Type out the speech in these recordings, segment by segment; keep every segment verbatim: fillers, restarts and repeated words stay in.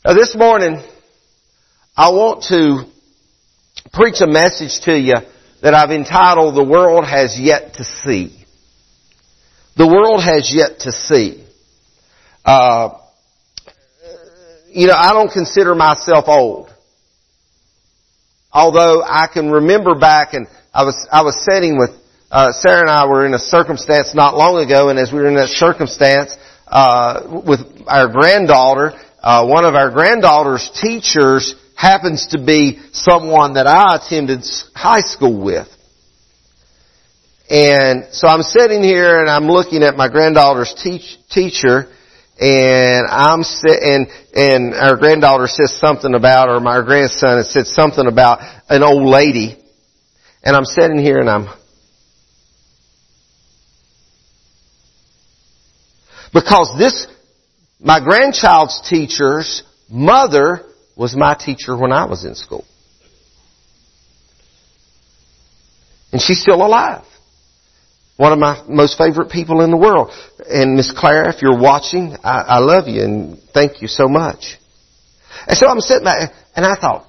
Now, this morning, I want to preach a message to you that I've entitled, The World Has Yet to See. The world has yet to see. Uh, you know, I don't consider myself old. Although I can remember back, and I was, I was sitting with, uh, Sarah and I were in a circumstance not long ago, and as we were in that circumstance, uh, with our granddaughter, uh, one of our granddaughter's teachers happens to be someone that I attended high school with. And so I'm sitting here and I'm looking at my granddaughter's teach, teacher, and I'm sit, and and our granddaughter says something about, or my grandson has said something about an old lady, and I'm sitting here and I'm because this my grandchild's teacher's mother was my teacher when I was in school, and she's still alive. One of my most favorite people in the world. And Miss Clara, if you're watching, I, I love you and thank you so much. And so I'm sitting back and I thought,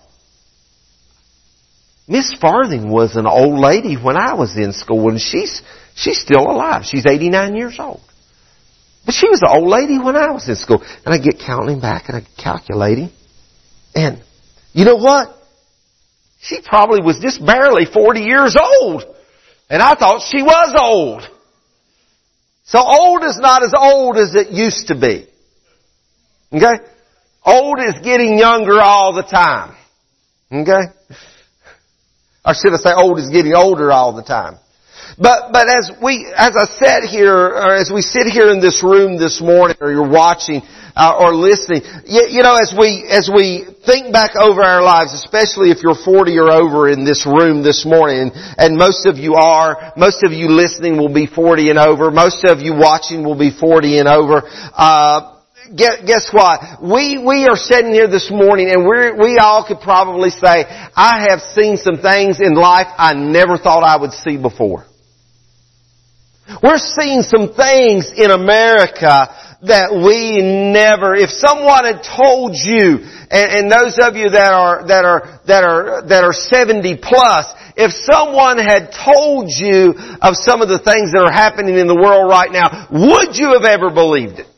Miss Farthing was an old lady when I was in school, and she's she's still alive. She's eighty-nine years old. But she was an old lady when I was in school. And I get counting back and I get calculating. And you know what? She probably was just barely forty years old. And I thought she was old. So old is not as old as it used to be. Okay? Old is getting younger all the time. Okay? Or should I say old is getting older all the time. But, but as we, as I sat here, or as we sit here in this room this morning, or you're watching, uh, or listening, you, you know, as we, as we think back over our lives, especially if you're forty or over in this room this morning, and, and most of you are, most of you listening will be forty and over, most of you watching will be forty and over, uh, Guess what? We, we are sitting here this morning and we we all could probably say, I have seen some things in life I never thought I would see before. We're seeing some things in America that we never, if someone had told you, and, and those of you that are, that are, that are, that are seventy plus, if someone had told you of some of the things that are happening in the world right now, would you have ever believed it?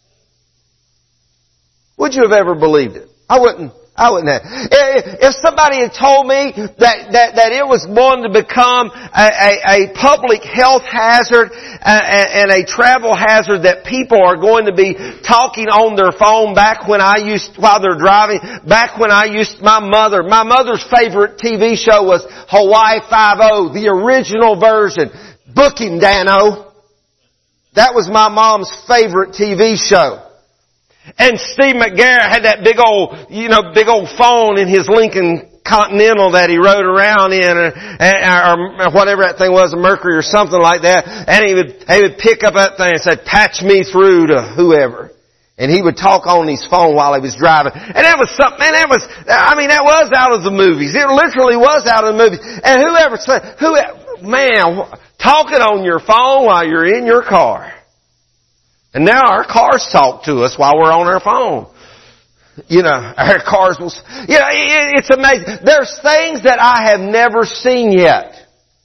Would you have ever believed it? I wouldn't. I wouldn't have. If somebody had told me that that, that it was going to become a, a, a public health hazard and a travel hazard, that people are going to be talking on their phone back when I used, while they're driving, back when I used, my mother, my mother's favorite T V show was Hawaii Five-O, the original version. Book him, Dano. That was my mom's favorite T V show. And Steve McGarrett had that big old, you know, big old phone in his Lincoln Continental that he rode around in, or, or whatever that thing was, a Mercury or something like that. And he would, he would pick up that thing and say, patch me through to whoever. And he would talk on his phone while he was driving. And that was something, man, that was, I mean, that was out of the movies. It literally was out of the movies. And whoever said, who, man, talking on your phone while you're in your car. And now our cars talk to us while we're on our phone. You know, our cars will, you know, it, it's amazing. There's things that I have never seen yet.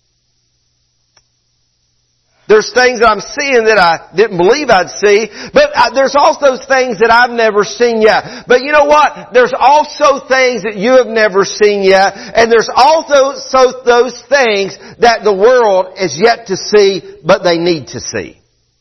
There's things that I'm seeing that I didn't believe I'd see, but there's also things that I've never seen yet. But you know what? There's also things that you have never seen yet, and there's also so those things that the world is yet to see, but they need to see.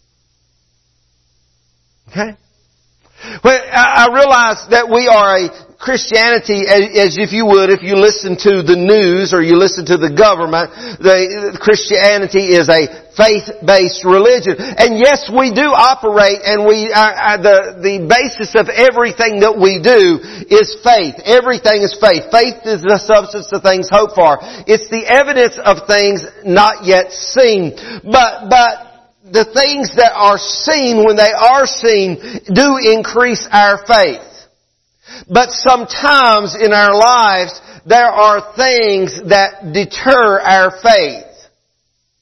Okay? Well, I realize that we are a Christianity, as if you would, if you listen to the news or you listen to the government, the Christianity is a faith-based religion. And yes, we do operate, and we uh, the the basis of everything that we do is faith. Everything is faith. Faith is the substance of things hoped for. It's the evidence of things not yet seen. But but the things that are seen, when they are seen, do increase our faith. But sometimes in our lives, there are things that deter our faith.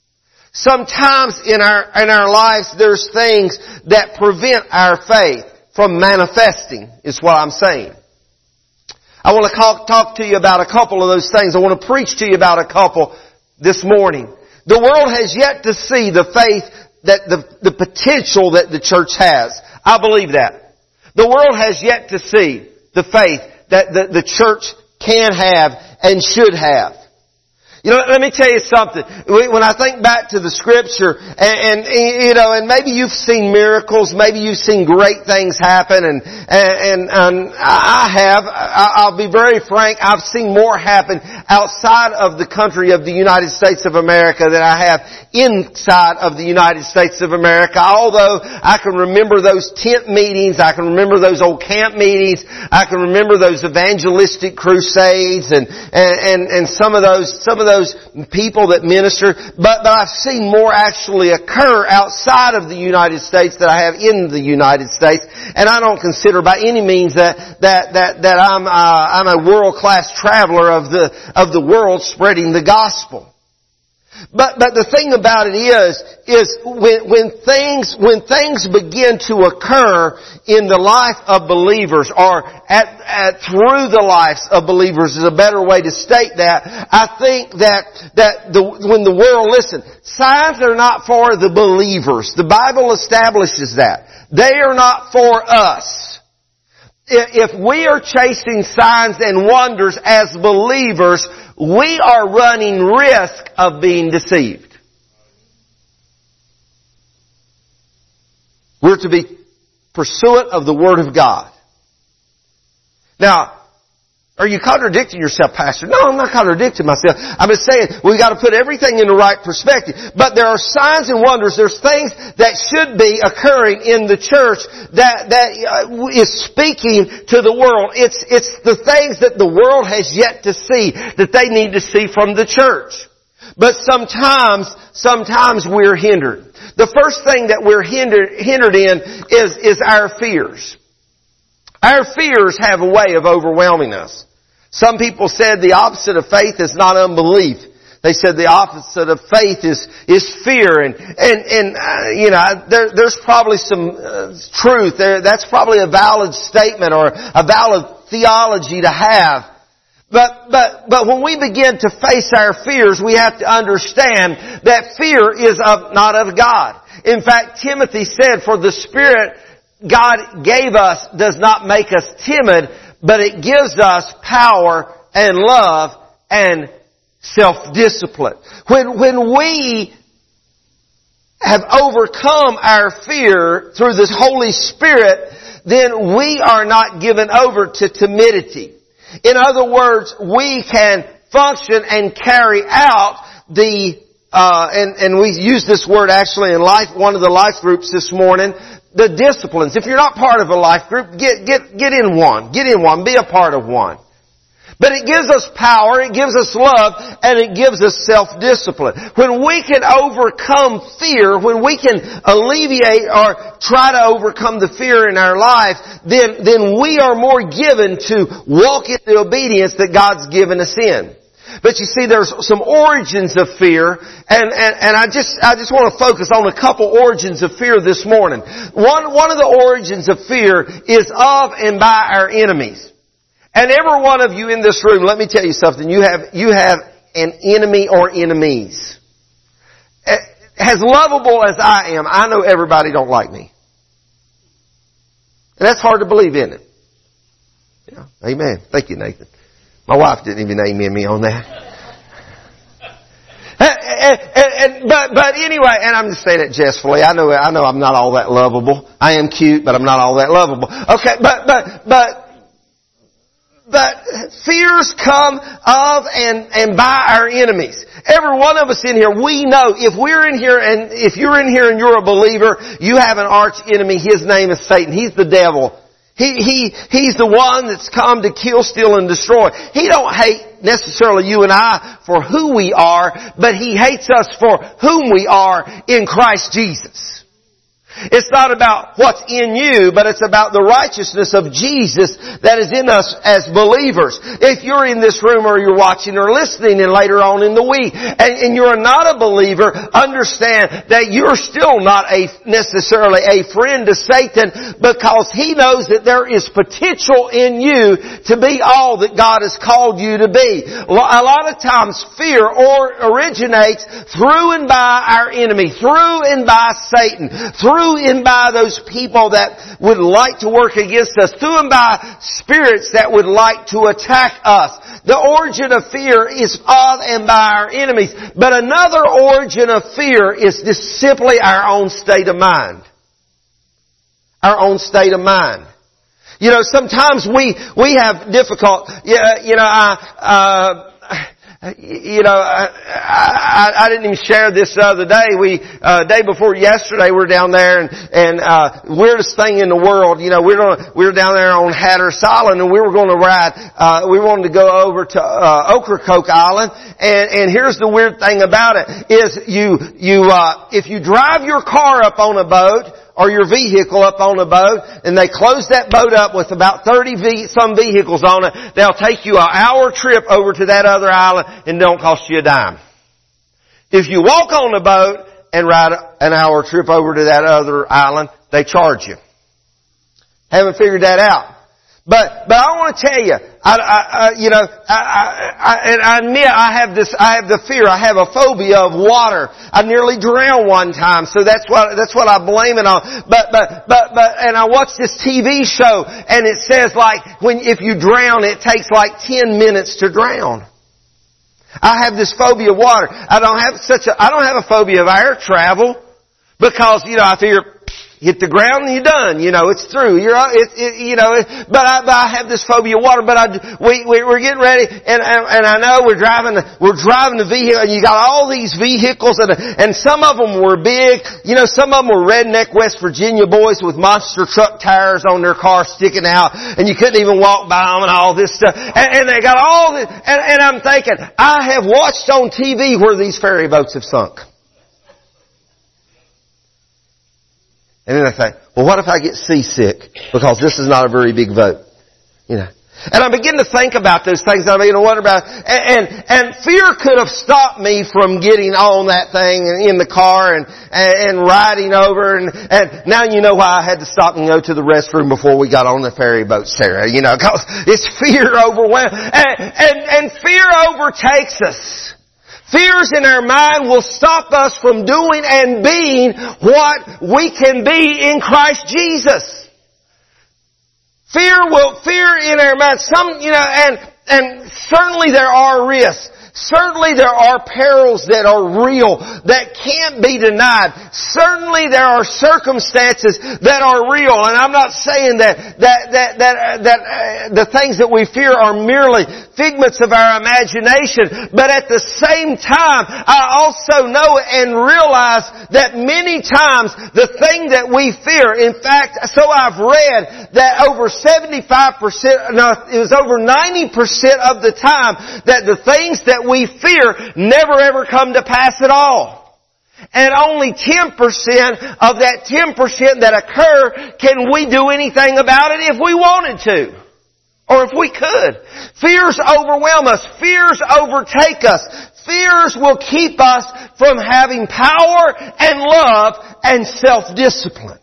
Sometimes in our, in our lives, there's things that prevent our faith. from manifesting, is what I'm saying. I want to talk, talk to you about a couple of those things. I want to preach to you about a couple this morning. The world has yet to see the faith that the, the potential that the church has. I believe that. The world has yet to see the faith that the, the church can have and should have. You know, let me tell you something. When I think back to the Scripture, and, and you know, and maybe you've seen miracles, maybe you've seen great things happen, and and, and I have. I'll be very frank. I've seen more happen outside of the country of the United States of America than I have inside of the United States of America. Although I can remember those tent meetings, I can remember those old camp meetings, I can remember those evangelistic crusades, and and and, and some of those some of those. Those people that minister, but, but I've seen more actually occur outside of the United States than I have in the United States, and I don't consider by any means that that that that I'm uh, I'm a world class traveler of the of the world spreading the gospel. But, but the thing about it is, is when, when things, when things begin to occur in the life of believers, or at, at, through the lives of believers is a better way to state that. I think that, that the, when the world, listen, signs are not for the believers. The Bible establishes that. They are not for us. If we are chasing signs and wonders as believers, we are running risk of being deceived. We're to be pursuant of the Word of God. Now, are you contradicting yourself, Pastor? No, I'm not contradicting myself. I'm just saying we've got to put everything in the right perspective. But there are signs and wonders. There's things that should be occurring in the church that that uh, is speaking to the world. It's it's the things that the world has yet to see that they need to see from the church. But sometimes, sometimes we're hindered. The first thing that we're hindered hindered in is is our fears. Our fears have a way of overwhelming us. Some people said the opposite of faith is not unbelief. They said the opposite of faith is is fear, and and and uh, you know there, there's probably some uh, truth there. That's probably a valid statement or a valid theology to have. But but but when we begin to face our fears, we have to understand that fear is of not of God. In fact, Timothy said, "For the Spirit God gave us does not make us timid, but it gives us power and love and self-discipline." When, when we have overcome our fear through the Holy Spirit, then we are not given over to timidity. In other words, we can function and carry out the, uh, and, and we use this word actually in life, one of the life groups this morning, the disciplines. If you're not part of a life group, get, get, get in one. Get in one. Be a part of one. But it gives us power, it gives us love, and it gives us self-discipline. When we can overcome fear, when we can alleviate or try to overcome the fear in our life, then, then we are more given to walk in the obedience that God's given us in. But you see, there's some origins of fear, and, and, and I just, I just want to focus on a couple origins of fear this morning. One, one of the origins of fear is of and by our enemies. And every one of you in this room, let me tell you something, you have, you have an enemy or enemies. As lovable as I am, I know everybody don't like me. And that's hard to believe, isn't it? Yeah. Amen. Thank you, Nathan. My wife didn't even amen me on that. and, and, and, but, but anyway, and I'm just saying it jestfully. I know, I know I'm not all that lovable. I am cute, but I'm not all that lovable. Okay, but, but, but, but fears come of and, and by our enemies. Every one of us in here, we know if we're in here and if you're in here and you're a believer, you have an arch enemy. His name is Satan. He's the devil. He, he, he's the one that's come to kill, steal, and destroy. He don't hate necessarily you and I for who we are, but he hates us for whom we are in Christ Jesus. It's not about what's in you, but it's about the righteousness of Jesus that is in us as believers. If you're in this room or you're watching or listening and later on in the week and, and you're not a believer, understand that you're still not a necessarily a friend to Satan, because he knows that there is potential in you to be all that God has called you to be. A lot of times fear or originates through and by our enemy, through and by Satan, through and by those people that would like to work against us, through and by spirits that would like to attack us. The origin of fear is of and by our enemies. But another origin of fear is just simply our own state of mind. Our own state of mind. You know, sometimes we, we have difficult, yeah, you know, I, uh, You know, I, I, I didn't even share this the other day. We, uh, day before yesterday, we were down there and, and, uh, weirdest thing in the world, you know, we were, we were down there on Hatteras Island and we were going to ride, uh, we wanted to go over to, uh, Ocracoke Island. And, and here's the weird thing about it, is you, you, uh, if you drive your car up on a boat, or your vehicle up on a boat, and they close that boat up with about thirty ve- some vehicles on it, they'll take you an hour trip over to that other island and don't cost you a dime. If you walk on the boat and ride an hour trip over to that other island, they charge you. Haven't figured that out. But, but I want to tell you, I, I, I you know, I, I, and I admit I have this, I have the fear, I have a phobia of water. I nearly drowned one time, so that's what, that's what I blame it on. But, but, but, but, and I watched this T V show, and it says like, when, if you drown, it takes like ten minutes to drown. I have this phobia of water. I don't have such a, I don't have a phobia of air travel, because, you know, I figure, hit the ground and you're done. You know, it's through. You're, it, it, you know, it, but I, but I have this phobia of water. But I, we, we, we're getting ready, and, and, and I know we're driving, the, we're driving the vehicle, and you got all these vehicles, and, and some of them were big. You know, some of them were redneck West Virginia boys with monster truck tires on their car sticking out, and you couldn't even walk by them and all this stuff. And, and they got all this, and, and I'm thinking, I have watched on T V where these ferry boats have sunk. And then I think, well, what if I get seasick? Because this is not a very big boat. You know. And I begin to think about those things. I begin to wonder about, and, and, and fear could have stopped me from getting on that thing in the car and, and, and riding over. And, and now you know why I had to stop and go to the restroom before we got on the ferry boat, Sarah. You know, because it's fear overwhelming. And, and, and fear overtakes us. Fears in our mind will stop us from doing and being what we can be in Christ Jesus. Fear will, fear in our mind, some, you know, and, and certainly there are risks. Certainly there are perils that are real, that can't be denied. Certainly there are circumstances that are real, and I'm not saying that that that that, that uh, the things that we fear are merely figments of our imagination. But at the same time, I also know and realize that many times the thing that we fear, in fact, so I've read that over seventy-five percent, no, it was over ninety percent of the time that the things that we fear never ever come to pass at all. And only ten percent of that ten percent that occur, can we do anything about it if we wanted to? Or if we could. Fears overwhelm us. Fears overtake us. Fears will keep us from having power and love and self-discipline.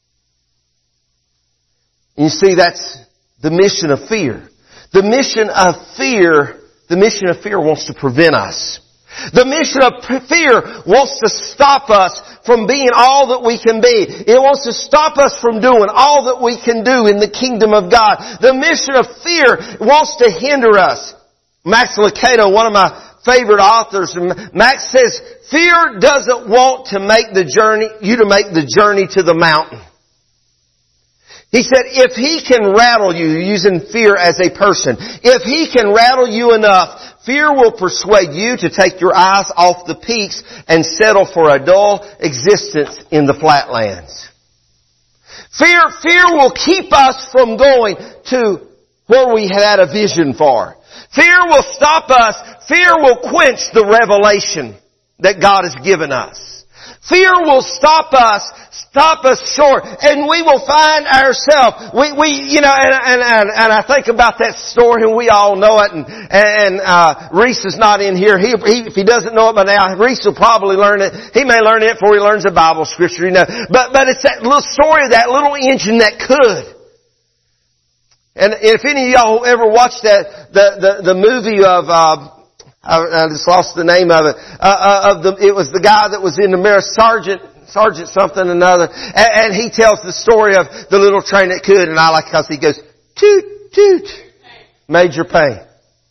You see, that's the mission of fear. The mission of fear The mission of fear wants to prevent us. The mission of fear wants to stop us from being all that we can be. It wants to stop us from doing all that we can do in the kingdom of God. The mission of fear wants to hinder us. Max Lucado, one of my favorite authors, Max says, fear doesn't want to make the journey, you to make the journey to the mountain. He said, if he can rattle you, using fear as a person, if he can rattle you enough, fear will persuade you to take your eyes off the peaks and settle for a dull existence in the flatlands. Fear, fear will keep us from going to where we had a vision for. Fear will stop us. Fear will quench the revelation that God has given us. Fear will stop us, stop us short, and we will find ourselves. We, we, you know, and, and, and, and I think about that story, and we all know it, and, and, uh, Reese is not in here. He, he, if he doesn't know it by now, Reese will probably learn it. He may learn it before he learns the Bible scripture, you know. But, but it's that little story of that little engine that could. And if any of y'all ever watched that, the, the, the movie of, uh, I just lost the name of it. Uh, uh, of the, it was the guy that was in the mirror, Sergeant, Sergeant something or another, and, and he tells the story of the little train that could, and I like because he goes, toot, toot, Major Payne.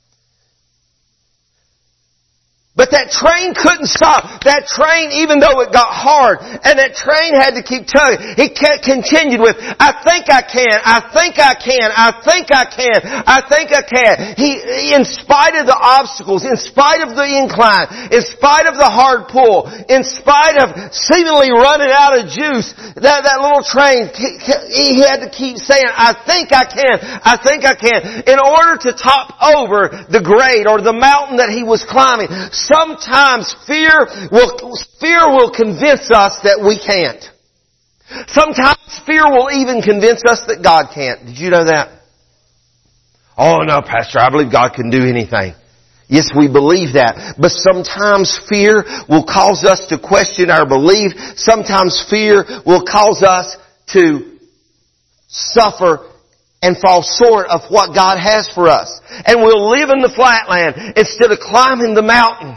But that train couldn't stop. That train, even though it got hard, and that train had to keep tugging, it continued with, I think I can, I think I can, I think I can, I think I can. He, in spite of the obstacles, in spite of the incline, in spite of the hard pull, in spite of seemingly running out of juice, that, that little train, he had to keep saying, I think I can, I think I can, in order to top over the grade or the mountain that he was climbing. Sometimes fear will, fear will convince us that we can't. Sometimes fear will even convince us that God can't. Did you know that? Oh no, Pastor, I believe God can do anything. Yes, we believe that. But sometimes fear will cause us to question our belief. Sometimes fear will cause us to suffer and fall short of what God has for us. And we'll live in the flatland instead of climbing the mountain.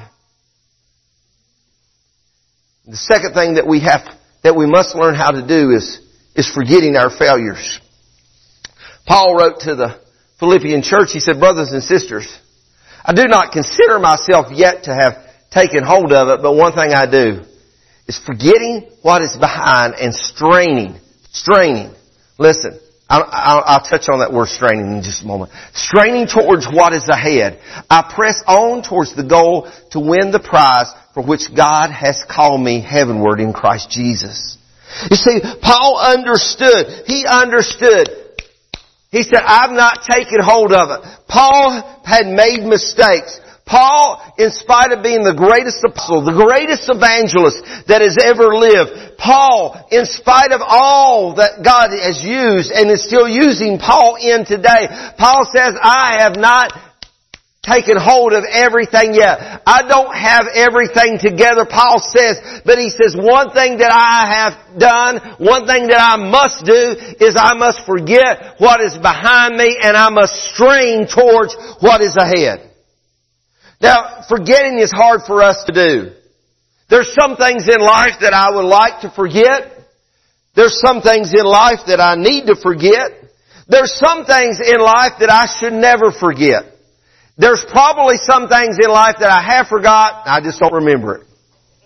The second thing that we have, that we must learn how to do is, is forgetting our failures. Paul wrote to the Philippian church, he said, brothers and sisters, I do not consider myself yet to have taken hold of it, but one thing I do is forgetting what is behind and straining, straining. Listen. I'll, I'll, I'll touch on that word straining in just a moment. Straining towards what is ahead. I press on towards the goal to win the prize for which God has called me heavenward in Christ Jesus. You see, Paul understood. He understood. He said, I've not taken hold of it. Paul had made mistakes. Paul, in spite of being the greatest apostle, the greatest evangelist that has ever lived, Paul, in spite of all that God has used and is still using Paul in today, Paul says, I have not taken hold of everything yet. I don't have everything together, Paul says, but he says, one thing that I have done, one thing that I must do is I must forget what is behind me and I must strain towards what is ahead. Now, forgetting is hard for us to do. There's some things in life that I would like to forget. There's some things in life that I need to forget. There's some things in life that I should never forget. There's probably some things in life that I have forgot, I just don't remember it.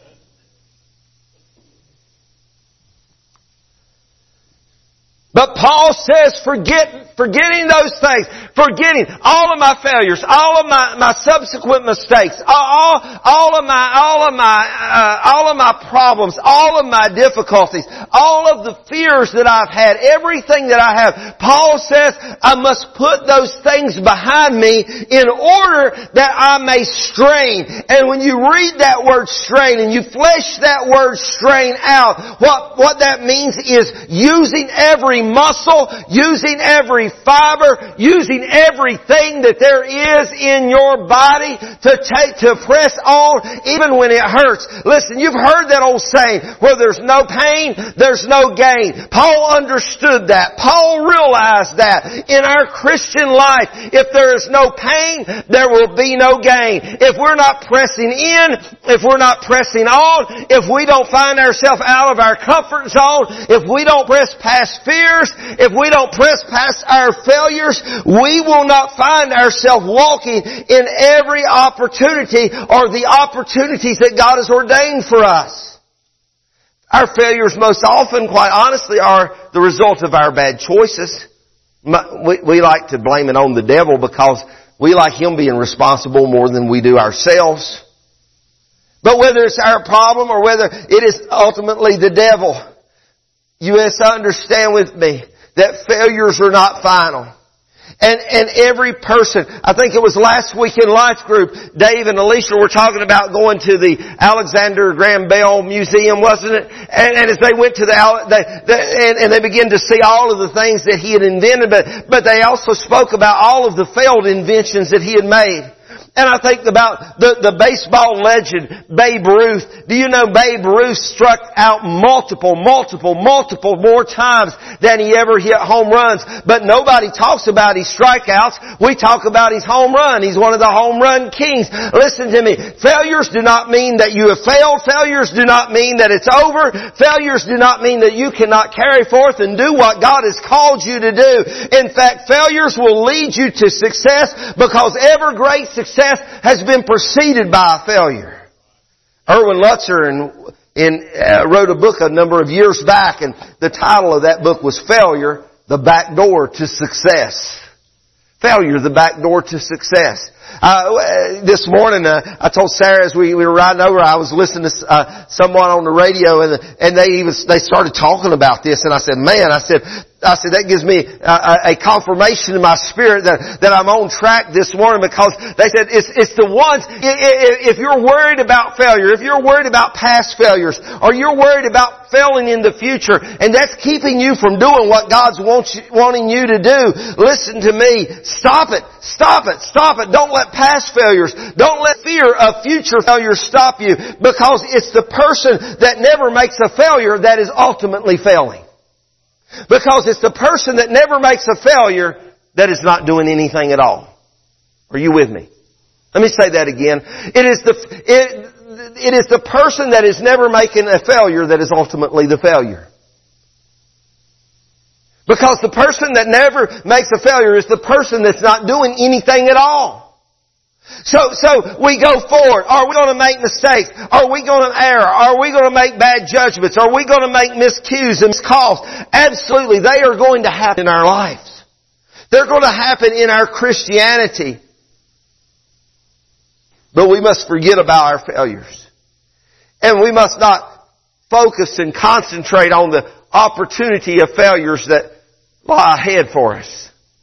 But Paul says, forget, forgetting those things, forgetting all of my failures, all of my, my subsequent mistakes, all, all of my, all of my, uh, all of my problems, all of my difficulties, all of the fears that I've had, everything that I have. Paul says, I must put those things behind me in order that I may strain. And when you read that word strain and you flesh that word strain out, what, what that means is using every muscle, using every fiber, using everything that there is in your body to take, to press on even when it hurts. Listen, you've heard that old saying, where there's no pain, there's no gain. Paul understood that. Paul realized that in our Christian life, if there is no pain, there will be no gain. If we're not pressing in, if we're not pressing on, if we don't find ourselves out of our comfort zone, if we don't press past fear, if we don't press past our failures, we will not find ourselves walking in every opportunity or the opportunities that God has ordained for us. Our failures most often, quite honestly, are the result of our bad choices. We, we like to blame it on the devil because we like him being responsible more than we do ourselves. But whether it's our problem or whether it is ultimately the devil, you must understand with me that failures are not final. And, and every person, I think it was last week in Life Group, Dave and Alicia were talking about going to the Alexander Graham Bell Museum, wasn't it? And, and as they went to the, they, they, and, and they began to see all of the things that he had invented, but, but they also spoke about all of the failed inventions that he had made. And I think about the, the baseball legend, Babe Ruth. Do you know Babe Ruth struck out multiple, multiple, multiple more times than he ever hit home runs? But nobody talks about his strikeouts. We talk about his home run. He's one of the home run kings. Listen to me. Failures do not mean that you have failed. Failures do not mean that it's over. Failures do not mean that you cannot carry forth and do what God has called you to do. In fact, failures will lead you to success, because ever great success has been preceded by a failure. Erwin Lutzer in, in, uh, wrote a book a number of years back, and the title of that book was Failure, the Back Door to Success. Failure, the back door to success. Uh, this morning, uh, I told Sarah as we, we were riding over, I was listening to uh, someone on the radio, and and they even they started talking about this, and I said, "Man," I said, I said that gives me a, a confirmation in my spirit that that I'm on track this morning, because they said it's it's the ones. If you're worried about failure, if you're worried about past failures, or you're worried about failing in the future, and that's keeping you from doing what God's wants you, wanting you to do, listen to me. Stop it. Stop it. Stop it. Don't let past failures, don't let fear of future failures stop you, because it's the person that never makes a failure that is ultimately failing. Because it's the person that never makes a failure that is not doing anything at all. Are you with me? Let me say that again. It is the, it, it is the person that is never making a failure that is ultimately the failure. Because the person that never makes a failure is the person that's not doing anything at all. So, so we go forward. Are we going to make mistakes? Are we going to err? Are we going to make bad judgments? Are we going to make miscues and miscalls? Absolutely. They are going to happen in our lives. They're going to happen in our Christianity. But we must forget about our failures. And we must not focus and concentrate on the opportunity of failures that lie ahead for us.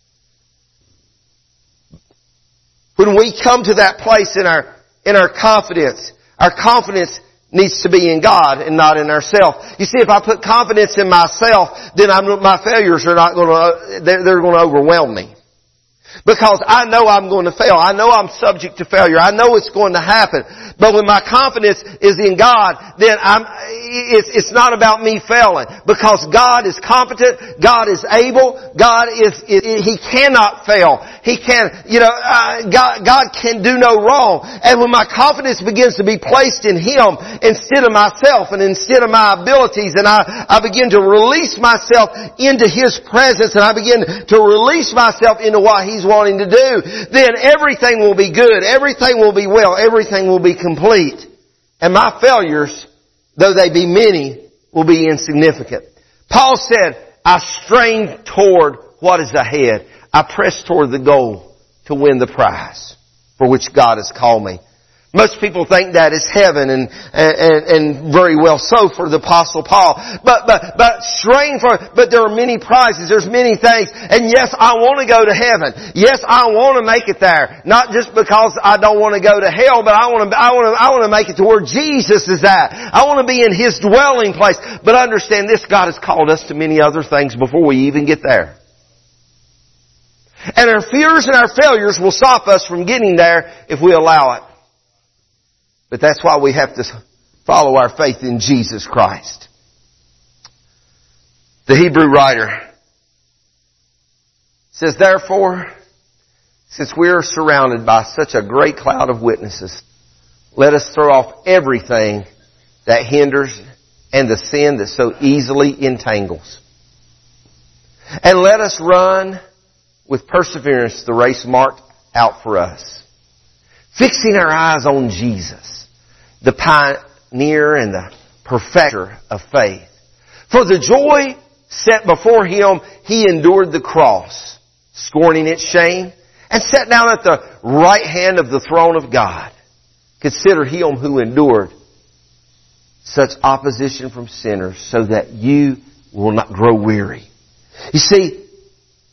When we come to that place in our, in our confidence, our confidence needs to be in God and not in ourselves. You see, if I put confidence in myself, then I'm, my failures are not going to, they're, they're going to overwhelm me. Because I know I'm going to fail. I know I'm subject to failure. I know it's going to happen. But when my confidence is in God, then I'm, it's, it's not about me failing. Because God is competent. God is able. God is, He cannot fail. He can, you know, uh, God, God can do no wrong. And when my confidence begins to be placed in Him instead of myself and instead of my abilities, and I, I begin to release myself into His presence, and I begin to release myself into what He's wanting to do, then everything will be good, everything will be well, everything will be complete. And my failures, though they be many, will be insignificant. Paul said, I strain toward what is ahead. I press toward the goal to win the prize for which God has called me. Most people think that is heaven, and, and, and very well so for the Apostle Paul. But, but, but strain for, but there are many prizes, there's many things. And yes, I want to go to heaven. Yes, I want to make it there. Not just because I don't want to go to hell, but I want to, I want to, I want to make it to where Jesus is at. I want to be in His dwelling place. But understand this, God has called us to many other things before we even get there. And our fears and our failures will stop us from getting there if we allow it. But that's why we have to follow our faith in Jesus Christ. The Hebrew writer says, therefore, since we are surrounded by such a great cloud of witnesses, let us throw off everything that hinders and the sin that so easily entangles. And let us run with perseverance the race marked out for us, fixing our eyes on Jesus, the pioneer and the perfecter of faith. For the joy set before Him, He endured the cross, scorning its shame, and sat down at the right hand of the throne of God. Consider Him who endured such opposition from sinners, so that you will not grow weary. You see,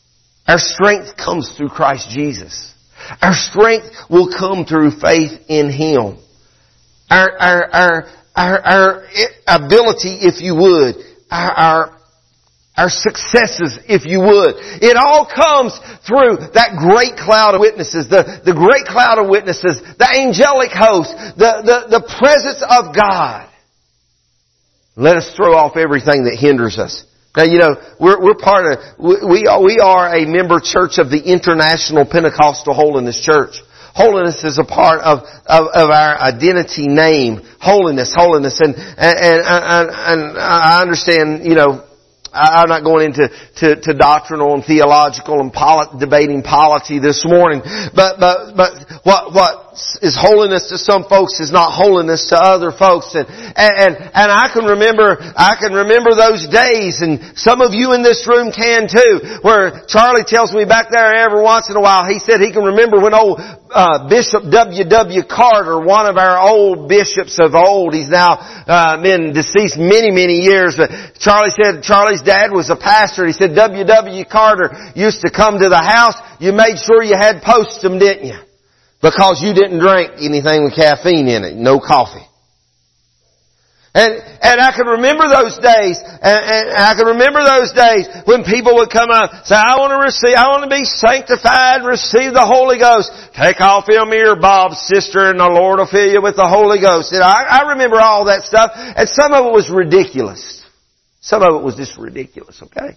Our strength comes through Christ Jesus. Our strength will come through faith in Him. Our, our, our, our, our ability, if you would, our, our, our successes, if you would. It all comes through that great cloud of witnesses, the, the great cloud of witnesses, the angelic host, the, the, the presence of God. Let us throw off everything that hinders us. Now, you know, we're, we're part of, we are, we are a member church of the International Pentecostal Holiness Church. Holiness is a part of, of, of our identity name. Holiness, holiness. And, and, and, and, and I understand, you know, I'm not going into to, to doctrinal and theological and poli- debating polity this morning. But, but, but what, what is holiness to some folks is not holiness to other folks. And, and, and I can remember, I can remember those days, and some of you in this room can too, where Charlie tells me back there every once in a while, he said he can remember when old uh, Bishop W W Carter, one of our old bishops of old, he's now uh, been deceased many, many years, but Charlie said Charlie's dad was a pastor. He said W W Carter used to come to the house, you made sure you had Postum, didn't you? Because you didn't drink anything with caffeine in it. No coffee. And, and I can remember those days, and, and I can remember those days when people would come up and say, I want to receive, I want to be sanctified and receive the Holy Ghost. Take off them earbobs, sister, and the Lord will fill you with the Holy Ghost. And I, I remember all that stuff, and some of it was ridiculous. Some of it was just ridiculous, okay?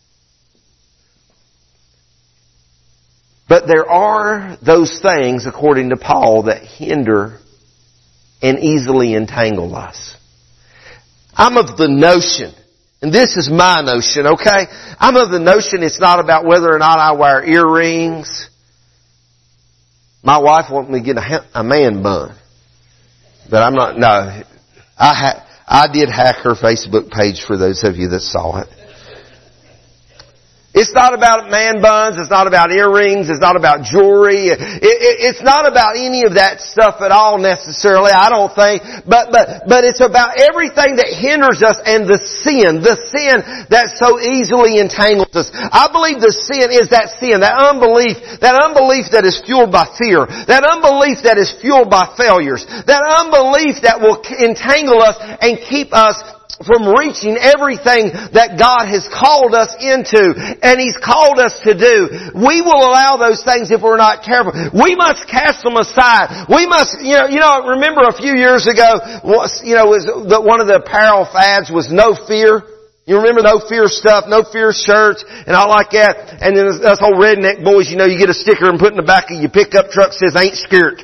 But there are those things, according to Paul, that hinder and easily entangle us. I'm of the notion, and this is my notion, okay? I'm of the notion it's not about whether or not I wear earrings. My wife wants me to get a, a man bun. But I'm not, no. I, ha, I did hack her Facebook page for those of you that saw it. It's not about man buns. It's not about earrings. It's not about jewelry. It, it, it's not about any of that stuff at all necessarily, I don't think. But, but, but it's about everything that hinders us and the sin. The sin that so easily entangles us. I believe the sin is that sin, that unbelief, that unbelief that is fueled by fear. That unbelief that is fueled by failures. That unbelief that will entangle us and keep us from reaching everything that God has called us into and He's called us to do. We will allow those things if we're not careful. We must cast them aside. We must, you know, you know, remember a few years ago, you know, was that one of the apparel fads was no fear. You remember no fear stuff, no fear shirts, and all like that. And then us old redneck boys, you know, you get a sticker and put in the back of your pickup truck says, ain't scared.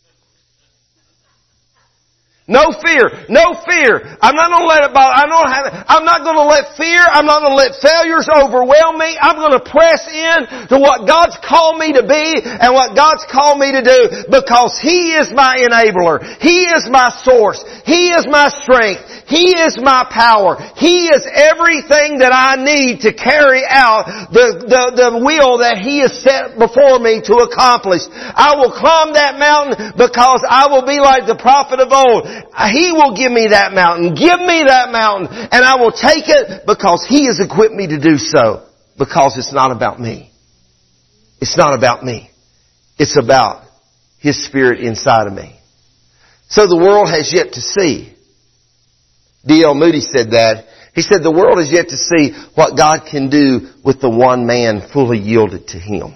No fear. No fear. I'm not going to let it bother. I don't have it. I'm not going to let fear. I'm not going to let failures overwhelm me. I'm going to press in to what God's called me to be and what God's called me to do because He is my enabler. He is my source. He is my strength. He is my power. He is everything that I need to carry out the, the, the will that He has set before me to accomplish. I will climb that mountain because I will be like the prophet of old. He will give me that mountain. Give me that mountain. And I will take it because He has equipped me to do so. Because it's not about me. It's not about me. It's about His Spirit inside of me. So the world has yet to see. D L Moody said that. He said the world has yet to see what God can do with the one man fully yielded to Him.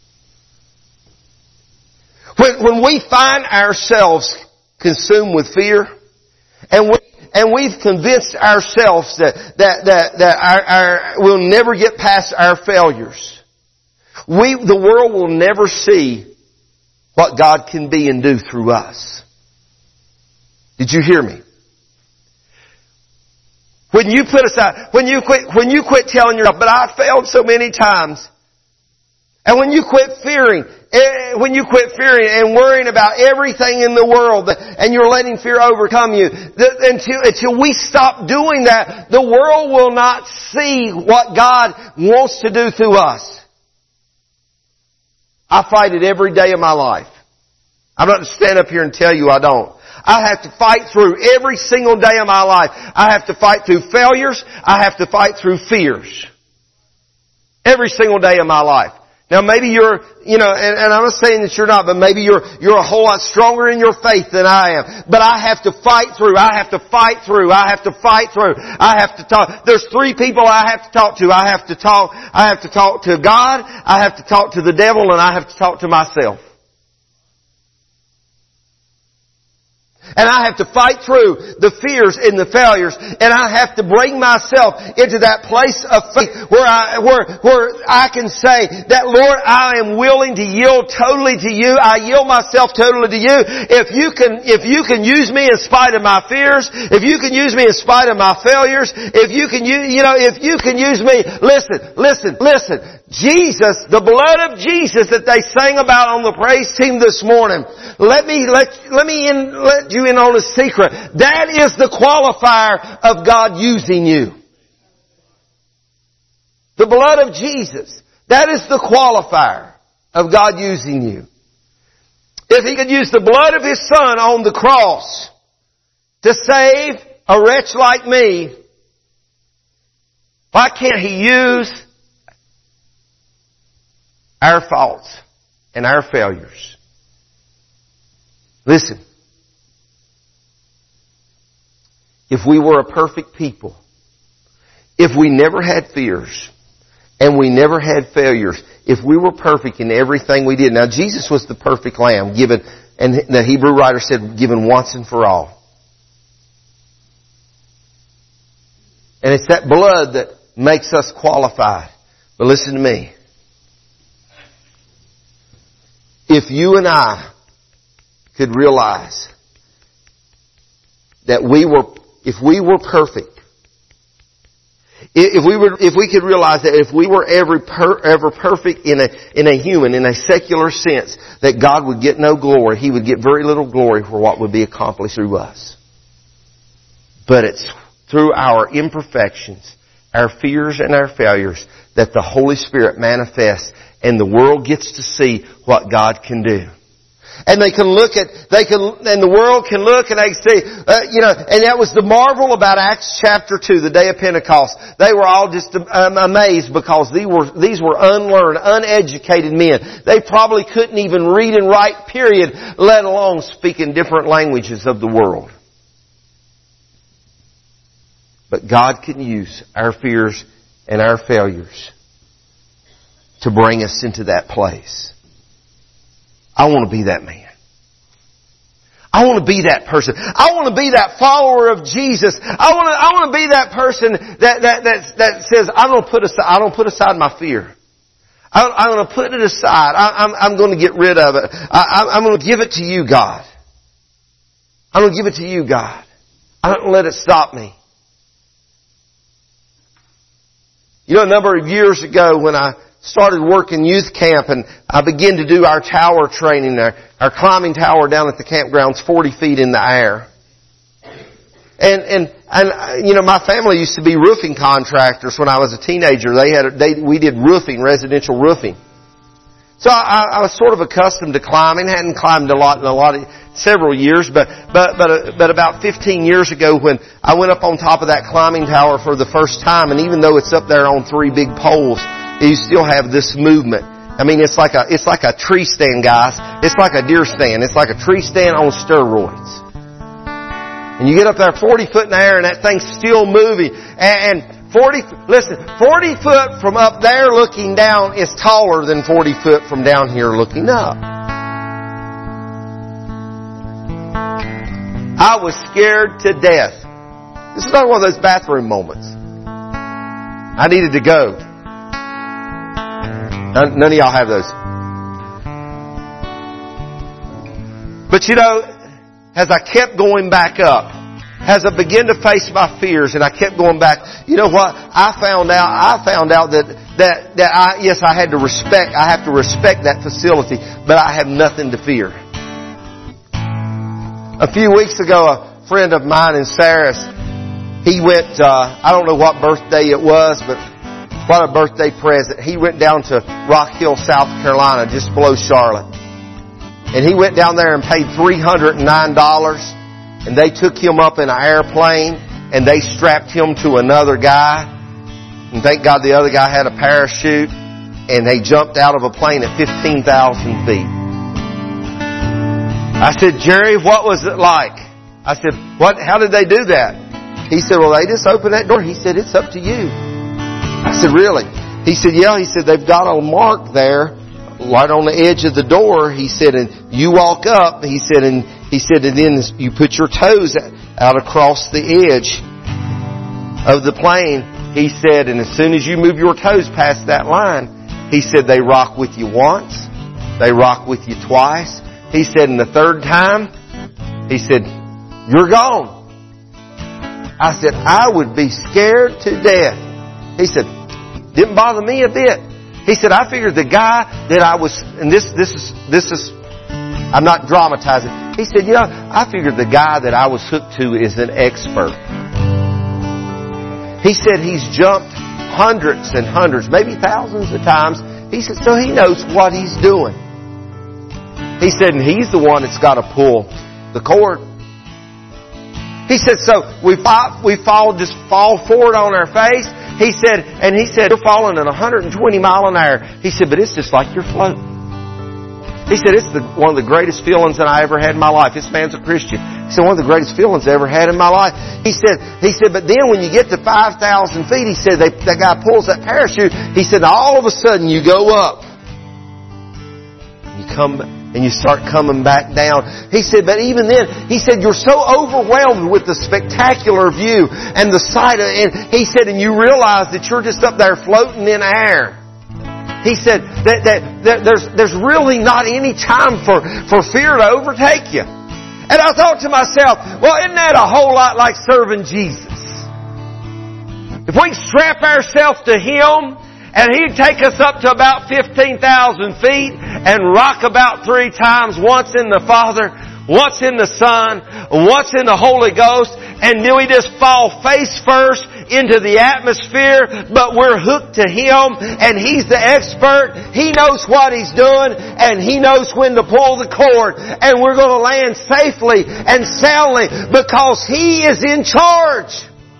When, when we find ourselves consumed with fear, and we, and we've convinced ourselves that that that, that our, our we'll never get past our failures, we the world will never see what God can be and do through us. Did you hear me? When you put aside, when you quit, when you quit telling yourself, but I failed so many times. And when you quit fearing, when you quit fearing and worrying about everything in the world, and you're letting fear overcome you, until, until we stop doing that, the world will not see what God wants to do through us. I fight it every day of my life. I'm not to stand up here and tell you I don't. I have to fight through every single day of my life. I have to fight through failures. I have to fight through fears. Every single day of my life. Now maybe you're, you know, and, and I'm not saying that you're not, but maybe you're, you're a whole lot stronger in your faith than I am. But I have to fight through. I have to fight through. I have to fight through. I have to talk. There's three people I have to talk to. I have to talk, I have to talk to God, I have to talk to the devil, and I have to talk to myself. And I have to fight through the fears and the failures. And I have to bring myself into that place of faith where I, where, where I can say that, Lord, I am willing to yield totally to You. I yield myself totally to You. If You can, if You can use me in spite of my fears, if You can use me in spite of my failures, if You can, you, you know, if You can use me, listen, listen, listen. Jesus, the blood of Jesus that they sang about on the praise team this morning. Let me, let, let me in, let you in on a secret. That is the qualifier of God using you. The blood of Jesus. That is the qualifier of God using you. If He could use the blood of His Son on the cross to save a wretch like me, why can't He use our faults and our failures? Listen. If we were a perfect people, if we never had fears, and we never had failures, if we were perfect in everything we did. Now Jesus was the perfect Lamb given, and the Hebrew writer said, given once and for all. And it's that blood that makes us qualified. But listen to me. If you and I could realize that we were, if we were perfect, if we were, if we could realize that if we were ever, per, ever perfect in a, in a human, in a secular sense, that God would get no glory, He would get very little glory for what would be accomplished through us. But it's through our imperfections, our fears and our failures, that the Holy Spirit manifests and the world gets to see what God can do. And they can look at, they can, and the world can look and they can see, uh, you know, and that was the marvel about Acts chapter two, the day of Pentecost. They were all just um, amazed because these were, these were unlearned, uneducated men. They probably couldn't even read and write, period, let alone speak in different languages of the world. But God can use our fears and our failures to bring us into that place. I want to be that man. I want to be that person. I want to be that follower of Jesus. I want to, I want to be that person that, that, that, that says, I don't put aside, I don't put aside my fear. I, I'm going to put it aside. I, I'm, I'm going to get rid of it. I, I'm going to give it to You, God. I'm going to give it to You, God. I don't let it stop me. You know, a number of years ago when I started working youth camp and I began to do our tower training, our, our climbing tower down at the campgrounds forty feet in the air. And, and, and, you know, my family used to be roofing contractors when I was a teenager. They had, they, we did roofing, residential roofing. So I, I was sort of accustomed to climbing. Hadn't climbed a lot in a lot of, several years, but, but, but, uh, but about fifteen years ago when I went up on top of that climbing tower for the first time, and even though it's up there on three big poles, you still have this movement. I mean, it's like a, it's like a tree stand, guys. It's like a deer stand. It's like a tree stand on steroids. And you get up there forty foot in the air and that thing's still moving. And, and forty, listen, forty foot from up there looking down is taller than forty foot from down here looking up. I was scared to death. This is not one of those bathroom moments. I needed to go. None, none of y'all have those. But you know, as I kept going back up, as I began to face my fears and I kept going back, you know what? I found out, I found out that, that, that I, yes, I had to respect, I have to respect that facility, but I have nothing to fear. A few weeks ago, a friend of mine in Saris, he went, uh, I don't know what birthday it was, but what a birthday present. He went down to Rock Hill, South Carolina, just below Charlotte. And he went down there and paid three hundred nine dollars. And they took him up in an airplane and they strapped him to another guy. And thank God the other guy had a parachute, and they jumped out of a plane at fifteen thousand feet. I said, Jerry, what was it like? I said, what? How did they do that? He said, well, they just opened that door. He said, it's up to you. I said, really? He said, yeah. He said, they've got a mark there right on the edge of the door. He said, and you walk up. He said, and he said, and then you put your toes out across the edge of the plane. He said, and as soon as you move your toes past that line, he said, they rock with you once. They rock with you twice. He said, and the third time, he said, you're gone. I said, I would be scared to death. He said, didn't bother me a bit. He said, I figured the guy that I was, and this, this is, this is, I'm not dramatizing. He said, you know, I figured the guy that I was hooked to is an expert. He said he's jumped hundreds and hundreds, maybe thousands of times. He said, so he knows what he's doing. He said, and he's the one that's got to pull the cord. He said, so we fall, we fall, just fall forward on our face. He said, and he said, you're falling at one hundred twenty mile an hour. He said, but it's just like you're floating. He said, it's the, one of the greatest feelings that I ever had in my life. This man's a Christian. He said, one of the greatest feelings I ever had in my life. He said, he said, but then when you get to five thousand feet, he said, they, that guy pulls that parachute. He said, all of a sudden you go up. You come and you start coming back down. He said, but even then, he said, you're so overwhelmed with the spectacular view and the sight of, and he said, and you realize that you're just up there floating in air. He said that, that, that there's, there's really not any time for, for fear to overtake you. And I thought to myself, well, isn't that a whole lot like serving Jesus? If we strap ourselves to Him, and He'd take us up to about fifteen thousand feet and rock about three times, once in the Father, once in the Son, once in the Holy Ghost, and then we just fall face first into the atmosphere, but we're hooked to Him, and He's the expert. He knows what He's doing, and He knows when to pull the cord, and we're going to land safely and soundly because He is in charge.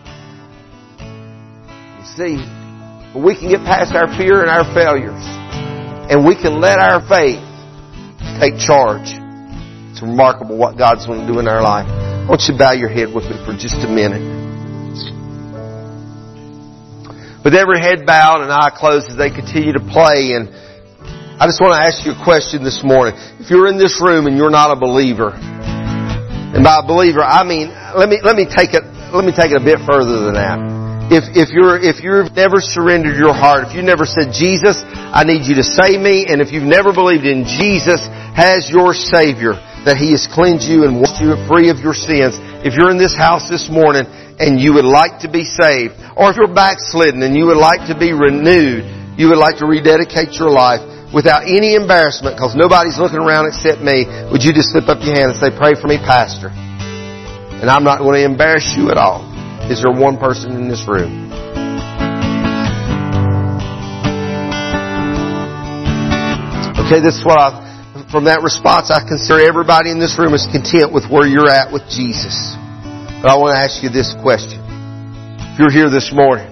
You see, we can get past our fear and our failures, and we can let our faith take charge. It's remarkable what God's going to do in our life. I want you to bow your head with me for just a minute. With every head bowed and eye closed as they continue to play, and I just want to ask you a question this morning. If you're in this room and you're not a believer, and by a believer I mean, let me let me take it let me take it a bit further than that. If, if you're, if you've never surrendered your heart, if you never said, Jesus, I need you to save me, and if you've never believed in Jesus as your Savior, that He has cleansed you and washed you free of your sins, if you're in this house this morning and you would like to be saved, or if you're backslidden and you would like to be renewed, you would like to rededicate your life without any embarrassment, because nobody's looking around except me, would you just slip up your hand and say, pray for me, Pastor? And I'm not going to embarrass you at all. Is there one person in this room? Okay, this is what I, from that response, I consider everybody in this room is content with where you're at with Jesus. But I want to ask you this question. If you're here this morning,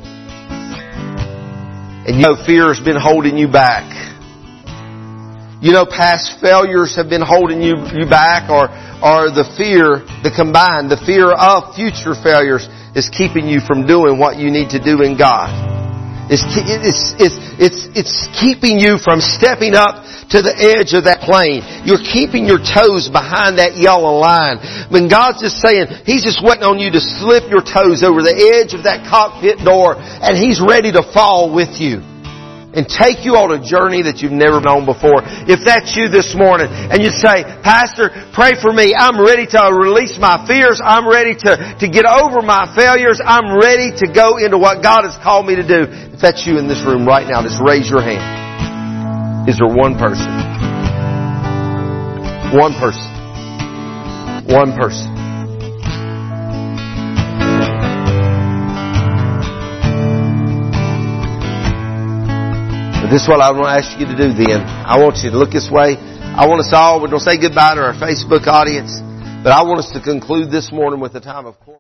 and you know fear has been holding you back, you know past failures have been holding you, you back, or, or the fear, the combined, the fear of future failures is keeping you from doing what you need to do in God. It's, it's, it's, it's, it's keeping you from stepping up to the edge of that plane. You're keeping your toes behind that yellow line. When God's just saying, He's just waiting on you to slip your toes over the edge of that cockpit door, and He's ready to fall with you and take you on a journey that you've never known before. If that's you this morning, and you say, Pastor, pray for me. I'm ready to release my fears. I'm ready to, to get over my failures. I'm ready to go into what God has called me to do. If that's you in this room right now, just raise your hand. Is there one person? One person. One person. This is what I want to ask you to do then. I want you to look this way. I want us all, we're going to say goodbye to our Facebook audience, but I want us to conclude this morning with a time of